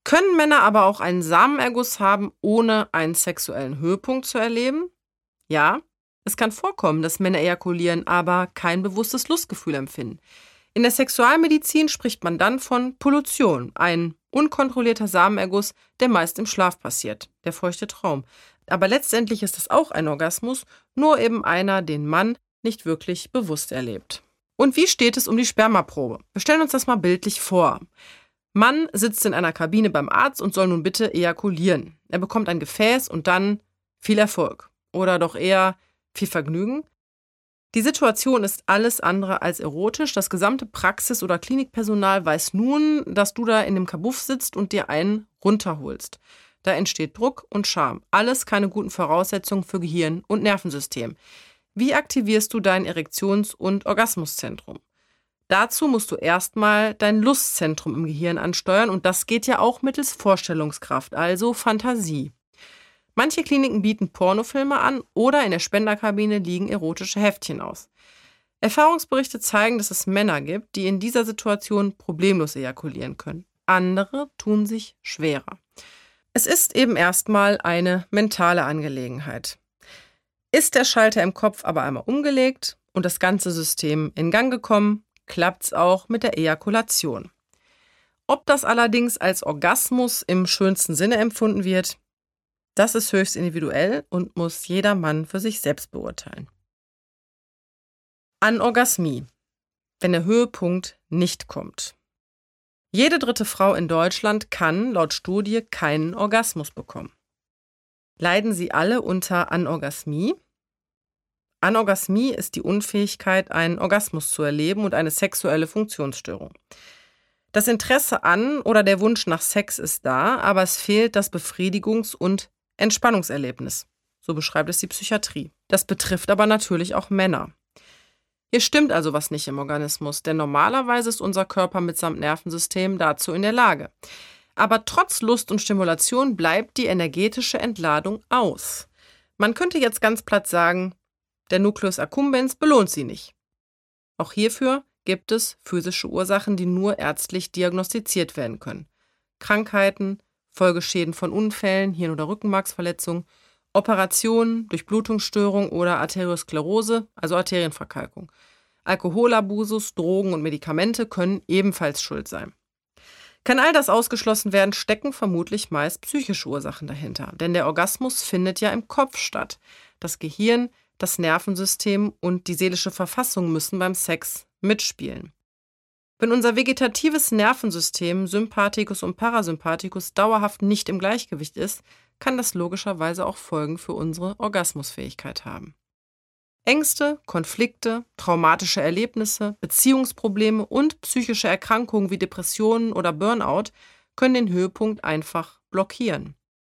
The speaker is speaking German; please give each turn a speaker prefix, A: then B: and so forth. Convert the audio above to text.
A: Können Männer aber auch einen Samenerguss haben, ohne einen sexuellen Höhepunkt zu erleben? Ja, es kann vorkommen, dass Männer ejakulieren, aber kein bewusstes Lustgefühl empfinden. In der Sexualmedizin spricht man dann von Pollution, ein unkontrollierter Samenerguss, der meist im Schlaf passiert, der feuchte Traum. Aber letztendlich ist es auch ein Orgasmus, nur eben einer, den Mann nicht wirklich bewusst erlebt. Und wie steht es um die Spermaprobe? Wir stellen uns das mal bildlich vor. Mann sitzt in einer Kabine beim Arzt und soll nun bitte ejakulieren. Er bekommt ein Gefäß und dann viel Erfolg. Oder doch eher viel Vergnügen. Die Situation ist alles andere als erotisch. Das gesamte Praxis- oder Klinikpersonal weiß nun, dass du da in dem Kabuff sitzt und dir einen runterholst. Da entsteht Druck und Scham. Alles keine guten Voraussetzungen für Gehirn und Nervensystem. Wie aktivierst du dein Erektions- und Orgasmuszentrum? Dazu musst du erstmal dein Lustzentrum im Gehirn ansteuern und das geht ja auch mittels Vorstellungskraft, also Fantasie. Manche Kliniken bieten Pornofilme an oder in der Spenderkabine liegen erotische Heftchen aus. Erfahrungsberichte zeigen, dass es Männer gibt, die in dieser Situation problemlos ejakulieren können. Andere tun sich schwerer. Es ist eben erstmal eine mentale Angelegenheit. Ist der Schalter im Kopf aber einmal umgelegt und das ganze System in Gang gekommen, klappt's auch mit der Ejakulation. Ob das allerdings als Orgasmus im schönsten Sinne empfunden wird, das ist höchst individuell und muss jeder Mann für sich selbst beurteilen. Anorgasmie, wenn der Höhepunkt nicht kommt. Jede dritte Frau in Deutschland kann laut Studie keinen Orgasmus bekommen. Leiden sie alle unter Anorgasmie? Anorgasmie ist die Unfähigkeit, einen Orgasmus zu erleben und eine sexuelle Funktionsstörung. Das Interesse an oder der Wunsch nach Sex ist da, aber es fehlt das Befriedigungs- und Entspannungserlebnis. So beschreibt es die Psychiatrie. Das betrifft aber natürlich auch Männer. Hier stimmt also was nicht im Organismus, denn normalerweise ist unser Körper mitsamt Nervensystem dazu in der Lage. Aber trotz Lust und Stimulation bleibt die energetische Entladung aus. Man könnte jetzt ganz platt sagen, der Nucleus accumbens belohnt sie nicht. Auch hierfür gibt es physische Ursachen, die nur ärztlich diagnostiziert werden können. Krankheiten, Folgeschäden von Unfällen, Hirn- oder Rückenmarksverletzungen, Operationen, Durchblutungsstörung oder Arteriosklerose, also Arterienverkalkung. Alkoholabusus, Drogen und Medikamente können ebenfalls schuld sein. Kann all das ausgeschlossen werden, stecken vermutlich meist psychische Ursachen dahinter. Denn der Orgasmus findet ja im Kopf statt. Das Gehirn, das Nervensystem und die seelische Verfassung müssen beim Sex mitspielen. Wenn unser vegetatives Nervensystem, Sympathikus und Parasympathikus, dauerhaft nicht im Gleichgewicht ist, kann das logischerweise auch Folgen für unsere Orgasmusfähigkeit haben. Ängste, Konflikte, traumatische Erlebnisse, Beziehungsprobleme und psychische Erkrankungen wie Depressionen oder Burnout können den Höhepunkt einfach blockieren.